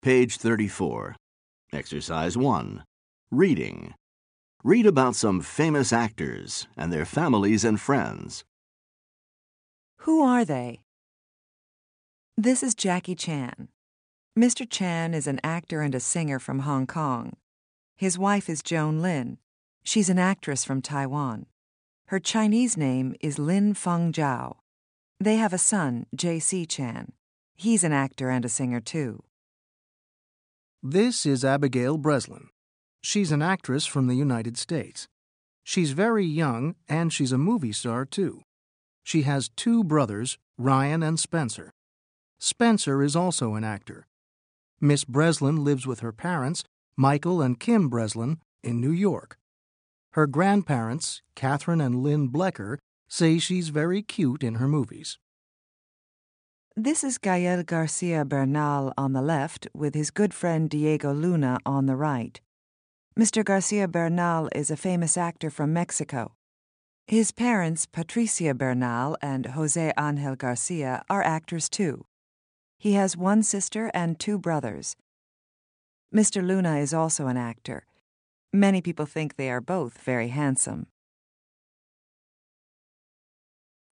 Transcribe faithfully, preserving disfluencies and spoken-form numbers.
Page thirty-four. Exercise one. Reading. Read about some famous actors and their families and friends. Who are they? This is Jackie Chan. Mister Chan is an actor and a singer from Hong Kong. His wife is Joan Lin. She's an actress from Taiwan. Her Chinese name is Lin Feng Zhao. They have a son, J C Chan. He's an actor and a singer too. This is Abigail Breslin. She's an actress from the United States. She's very young, and she's a movie star, too. She has two brothers, Ryan and Spencer. Spencer is also an actor. Miss Breslin lives with her parents, Michael and Kim Breslin, in New York. Her grandparents, Catherine and Lynn Blecker, say she's very cute in her movies. This is Gael Garcia Bernal on the left with his good friend Diego Luna on the right. Mister Garcia Bernal is a famous actor from Mexico. His parents, Patricia Bernal and Jose Angel Garcia, are actors too. He has one sister and two brothers. Mister Luna is also an actor. Many people think they are both very handsome.